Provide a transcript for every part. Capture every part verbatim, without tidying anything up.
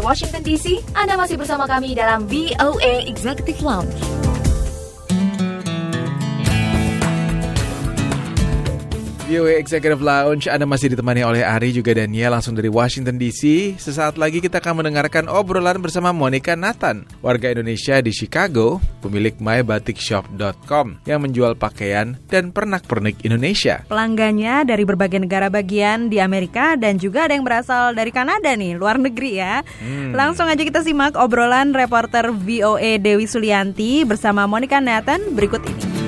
Washington D C, Anda masih bersama kami dalam V O A Executive Lounge. V O A Executive Lounge, Anda masih ditemani oleh Ari juga Daniel langsung dari Washington D C. Sesaat lagi kita akan mendengarkan obrolan bersama Monica Nathan, warga Indonesia di Chicago, pemilik my batik shop dot com yang menjual pakaian dan pernak-pernik Indonesia. Pelanggannya dari berbagai negara bagian di Amerika dan juga ada yang berasal dari Kanada nih, luar negeri ya. Hmm. Langsung aja kita simak obrolan reporter V O A Dewi Sulianti bersama Monica Nathan berikut ini.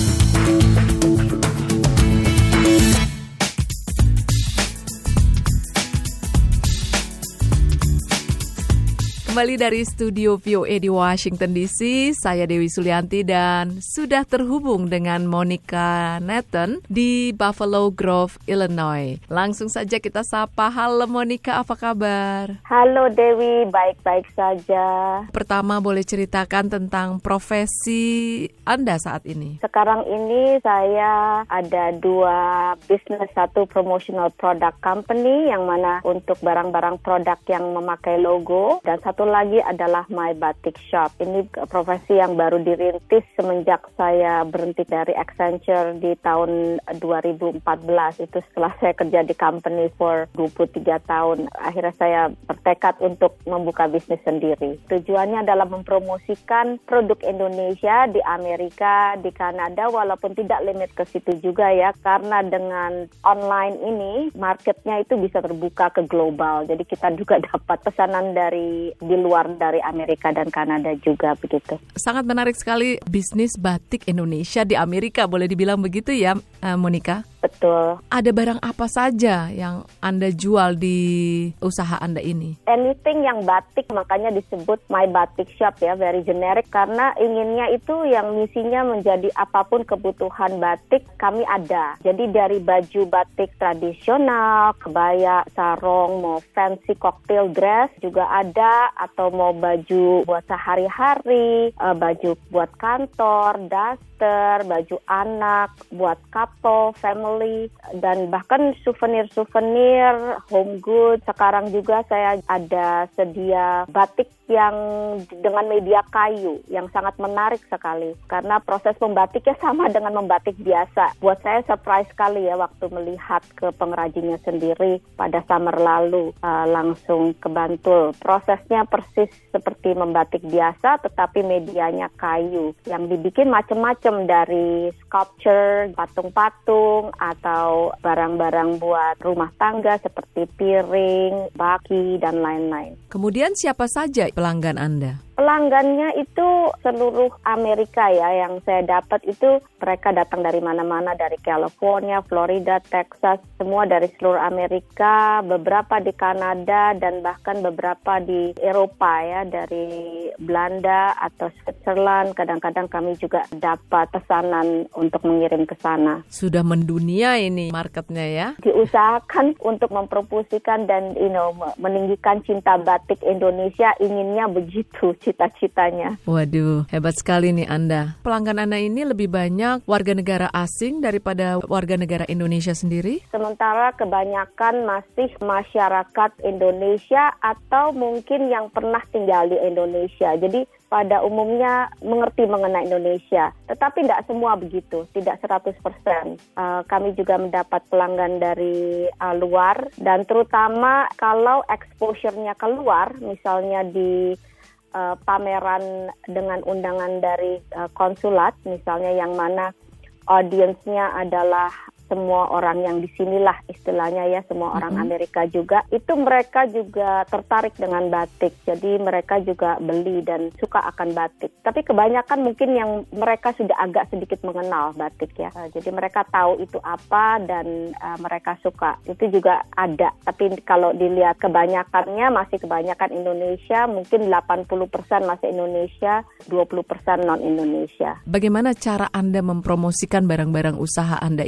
Kembali dari studio V O A di Washington D C, saya Dewi Sulianti dan sudah terhubung dengan Monica Nathan di Buffalo Grove, Illinois. Langsung saja kita sapa. Halo Monica, apa kabar? Halo Dewi, baik-baik saja. Pertama boleh ceritakan tentang profesi Anda saat ini? Sekarang ini saya ada dua bisnis, satu promotional product company yang mana untuk barang-barang produk yang memakai logo, dan satu lagi adalah My Batik Shop. Ini profesi yang baru dirintis semenjak saya berhenti dari Accenture di tahun dua ribu empat belas. Itu setelah saya kerja di company for dua puluh tiga tahun. Akhirnya saya bertekad untuk membuka bisnis sendiri. Tujuannya adalah mempromosikan produk Indonesia di Amerika, di Kanada, walaupun tidak limit ke situ juga ya. Karena dengan online ini, marketnya itu bisa terbuka ke global. Jadi kita juga dapat pesanan dari di luar dari Amerika dan Kanada juga begitu. Sangat menarik sekali bisnis batik Indonesia di Amerika, boleh dibilang begitu ya, Monica? Betul. Ada barang apa saja yang Anda jual di usaha Anda ini? Anything yang batik, makanya disebut My Batik Shop ya, very generic karena inginnya itu yang misinya menjadi apapun kebutuhan batik kami ada. Jadi dari baju batik tradisional, kebaya, sarung, mau fancy cocktail dress juga ada, atau mau baju buat sehari-hari, baju buat kantor, daster, baju anak, buat couple, family, dan bahkan souvenir-souvenir, home goods. Sekarang juga saya ada sedia batik yang dengan media kayu yang sangat menarik sekali karena proses membatiknya sama dengan membatik biasa. Buat saya surprise sekali ya waktu melihat ke pengrajinnya sendiri pada summer lalu uh, langsung ke Bantul. Prosesnya persis seperti membatik biasa tetapi medianya kayu yang dibikin macam-macam dari sculpture, patung-patung atau barang-barang buat rumah tangga seperti piring, baki dan lain-lain. Kemudian siapa saja pelanggan Anda? Pelanggannya itu seluruh Amerika ya, yang saya dapat itu mereka datang dari mana-mana, dari California, Florida, Texas, semua dari seluruh Amerika, beberapa di Kanada dan bahkan beberapa di Eropa ya, dari Belanda atau Switzerland. Kadang-kadang kami juga dapat pesanan untuk mengirim ke sana. Sudah mendunia ini marketnya ya? Diusahakan untuk mempromosikan dan you know, meninggikan cinta batik Indonesia, inginnya begitu cita-citanya. Waduh, hebat sekali nih Anda. Pelanggan Anda ini lebih banyak warga negara asing daripada warga negara Indonesia sendiri? Sementara kebanyakan masih masyarakat Indonesia atau mungkin yang pernah tinggal di Indonesia. Jadi pada umumnya mengerti mengenai Indonesia. Tetapi tidak semua begitu, tidak seratus persen. Uh, kami juga mendapat pelanggan dari uh, luar dan terutama kalau exposure-nya keluar, misalnya di Uh, pameran dengan undangan dari uh, konsulat, misalnya yang mana audiensnya adalah semua orang yang di sinilah istilahnya ya, semua orang mm-hmm. Amerika juga, itu mereka juga tertarik dengan batik. Jadi mereka juga beli dan suka akan batik. Tapi kebanyakan mungkin yang mereka sudah agak sedikit mengenal batik ya. Uh, jadi mereka tahu itu apa dan uh, mereka suka. Itu juga ada. Tapi kalau dilihat kebanyakannya masih kebanyakan Indonesia, mungkin delapan puluh persen masih Indonesia, dua puluh persen non-Indonesia. Bagaimana cara Anda mempromosikan barang-barang usaha Anda ini?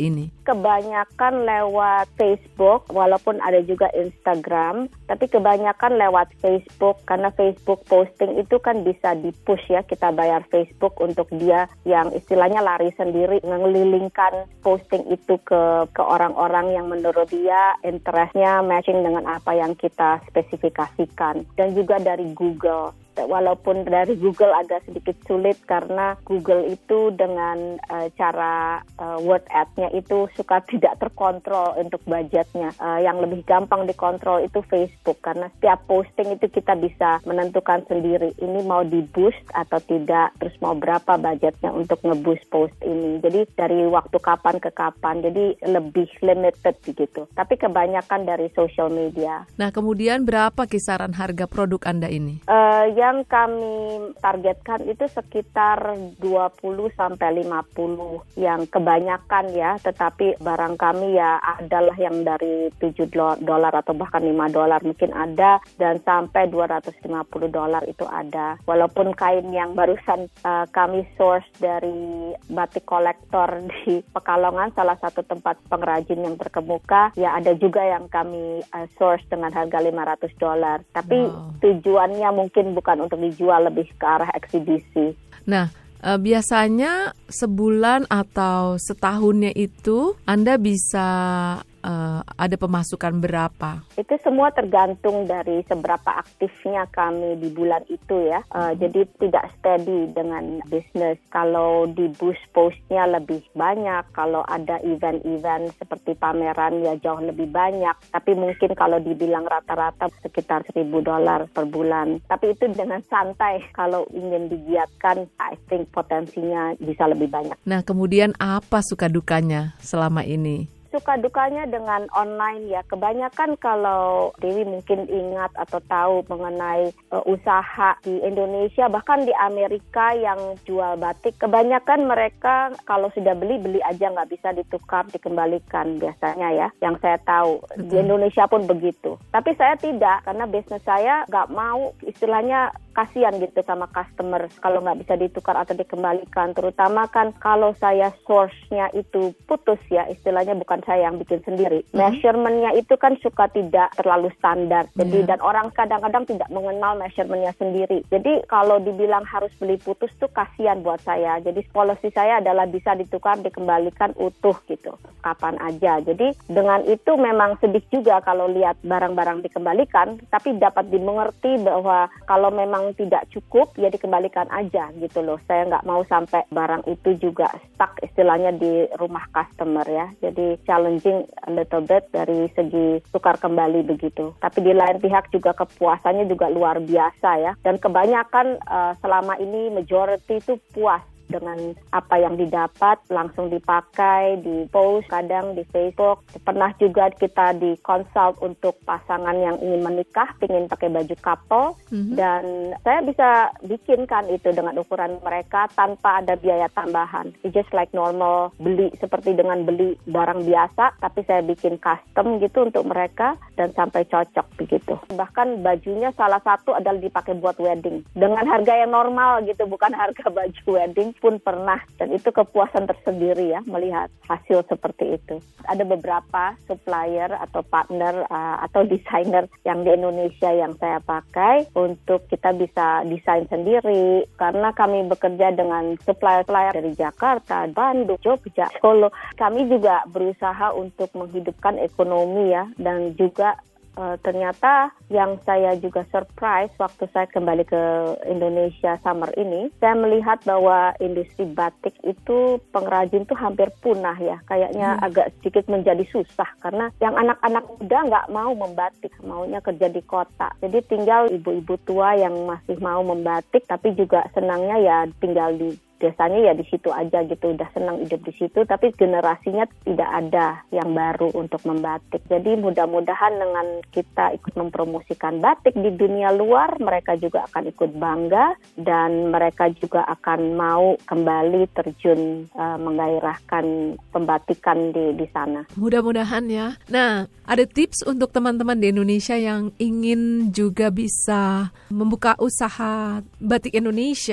kebanyakan lewat Facebook, walaupun ada juga Instagram, tapi kebanyakan lewat Facebook, karena Facebook posting itu kan bisa di-push ya, kita bayar Facebook untuk dia yang istilahnya lari sendiri, ngelilingkan posting itu ke ke orang-orang yang menurut dia interestnya matching dengan apa yang kita spesifikasikan. Dan juga dari Google. Walaupun dari Google agak sedikit sulit karena Google itu dengan uh, cara uh, word ad-nya itu suka tidak terkontrol untuk budgetnya. Uh, yang lebih gampang dikontrol itu Facebook karena setiap posting itu kita bisa menentukan sendiri ini mau di-boost atau tidak, terus mau berapa budgetnya untuk nge-boost post ini. Jadi dari waktu kapan ke kapan, jadi lebih limited begitu. Tapi kebanyakan dari social media. Nah, kemudian berapa kisaran harga produk Anda ini? Uh, ya Yang kami targetkan itu sekitar dua puluh sampai lima puluh yang kebanyakan ya, tetapi barang kami ya adalah yang dari tujuh dolar atau bahkan lima dolar mungkin ada, dan sampai dua ratus lima puluh dolar itu ada. Walaupun kain yang barusan uh, kami source dari batik kolektor di Pekalongan, salah satu tempat pengrajin yang terkemuka, ya ada juga yang kami uh, source dengan harga lima ratus dolar. Tapi wow. Tujuannya mungkin bukan untuk dijual, lebih ke arah eksibisi. Nah, e, biasanya sebulan atau setahunnya itu Anda bisa e, ada pemasukan berapa? Itu semua tergantung dari seberapa aktifnya kami di bulan itu ya. E, hmm. Jadi tidak steady dengan bisnis. Kalau di boost postnya lebih banyak, kalau ada event-event seperti pameran ya jauh lebih banyak. Tapi mungkin kalau dibilang rata-rata sekitar seribu dolar per bulan. Tapi itu dengan santai. Kalau ingin digiatkan, I think potensinya bisa lebih banyak. Nah, kemudian apa suka dukanya selama ini? Suka dukanya dengan online ya, kebanyakan kalau Dewi mungkin ingat atau tahu mengenai uh, usaha di Indonesia, bahkan di Amerika yang jual batik, kebanyakan mereka kalau sudah beli, beli aja, nggak bisa ditukar, dikembalikan biasanya ya, yang saya tahu. Betul. Di Indonesia pun begitu. Tapi saya tidak, karena bisnis saya nggak mau, istilahnya kasihan gitu sama customer kalau nggak bisa ditukar atau dikembalikan, terutama kan kalau saya source-nya itu putus ya, istilahnya bukan saya yang bikin sendiri. Mm-hmm. Measurement-nya itu kan suka tidak terlalu standar. Jadi yeah. Dan orang kadang-kadang tidak mengenal measurement-nya sendiri. Jadi kalau dibilang harus beli putus tuh kasihan buat saya. Jadi policy saya adalah bisa ditukar, dikembalikan utuh gitu, kapan aja. Jadi dengan itu memang sedih juga kalau lihat barang-barang dikembalikan, tapi dapat dimengerti bahwa kalau memang tidak cukup ya dikembalikan aja gitu loh. Saya nggak mau sampai barang itu juga stuck istilahnya di rumah customer ya. Jadi challenging a little bit dari segi tukar kembali begitu. Tapi di lain pihak juga kepuasannya juga luar biasa ya. Dan kebanyakan uh, selama ini majority itu puas dengan apa yang didapat, langsung dipakai, di post kadang di Facebook. Pernah juga kita di consult untuk pasangan yang ingin menikah, ingin pakai baju couple, mm-hmm. dan saya bisa bikinkan itu dengan ukuran mereka tanpa ada biaya tambahan. It's just like normal beli, seperti dengan beli barang biasa, tapi saya bikin custom gitu untuk mereka dan sampai cocok begitu. Bahkan bajunya salah satu adalah dipakai buat wedding dengan harga yang normal gitu, bukan harga baju wedding pun pernah, dan itu kepuasan tersendiri ya melihat hasil seperti itu. Ada beberapa supplier atau partner uh, atau desainer yang di Indonesia yang saya pakai untuk kita bisa desain sendiri, karena kami bekerja dengan supplier-supplier dari Jakarta, Bandung, Jogja, Solo. Kami juga berusaha untuk menghidupkan ekonomi ya, dan juga Uh, ternyata yang saya juga surprise waktu saya kembali ke Indonesia summer ini, saya melihat bahwa industri batik itu pengrajin tuh hampir punah ya, kayaknya hmm. agak sedikit menjadi susah karena yang anak-anak muda nggak mau membatik, maunya kerja di kota. Jadi tinggal ibu-ibu tua yang masih mau membatik, tapi juga senangnya ya tinggal di biasanya ya di situ aja gitu, udah senang hidup di situ, tapi generasinya tidak ada yang baru untuk membatik. Jadi mudah-mudahan dengan kita ikut mempromosikan batik di dunia luar, mereka juga akan ikut bangga dan mereka juga akan mau kembali terjun uh, menggairahkan pembatikan di di sana. Mudah-mudahan ya. Nah, ada tips untuk teman-teman di Indonesia yang ingin juga bisa membuka usaha batik Indonesia?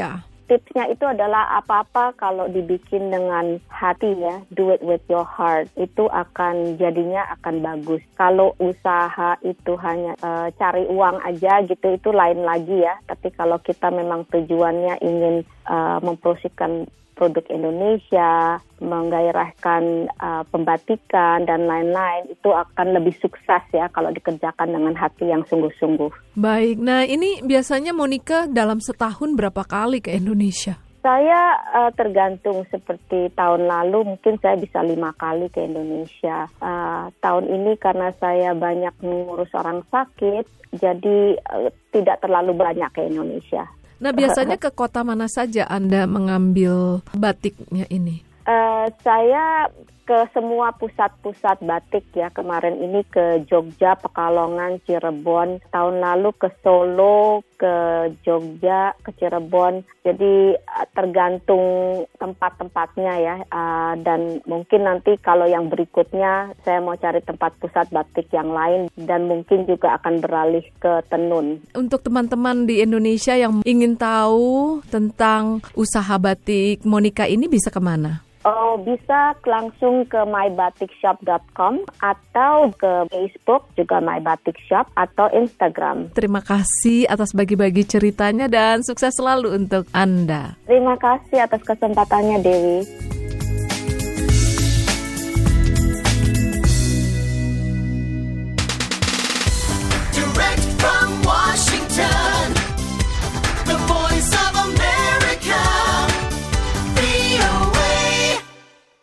tipsnya itu adalah apa-apa kalau dibikin dengan hati ya, do it with your heart, itu akan jadinya akan bagus. Kalau usaha itu hanya uh, cari uang aja gitu, itu lain lagi ya. Tapi kalau kita memang tujuannya ingin uh, mempromosikan produk Indonesia, menggairahkan uh, pembatikan dan lain-lain, itu akan lebih sukses ya kalau dikerjakan dengan hati yang sungguh-sungguh. Baik, nah ini biasanya Monica dalam setahun berapa kali ke Indonesia? Saya uh, tergantung, seperti tahun lalu mungkin saya bisa lima kali ke Indonesia. Uh, tahun ini karena saya banyak mengurus orang sakit, jadi uh, tidak terlalu banyak ke Indonesia. Nah, biasanya ke kota mana saja Anda mengambil batiknya ini? Uh, saya ke semua pusat-pusat batik ya. Kemarin ini ke Jogja, Pekalongan, Cirebon. Tahun lalu ke Solo, ke Jogja, ke Cirebon. Jadi uh, tergantung tempat-tempatnya ya. Uh, dan mungkin nanti kalau yang berikutnya saya mau cari tempat pusat batik yang lain. Dan mungkin juga akan beralih ke tenun. Untuk teman-teman di Indonesia yang ingin tahu tentang usaha batik Monica ini bisa kemana? Oh, bisa langsung ke my batik shop dot com atau ke Facebook juga My Batik Shop atau Instagram. Terima kasih atas bagi-bagi ceritanya dan sukses selalu untuk Anda. Terima kasih atas kesempatannya, Dewi.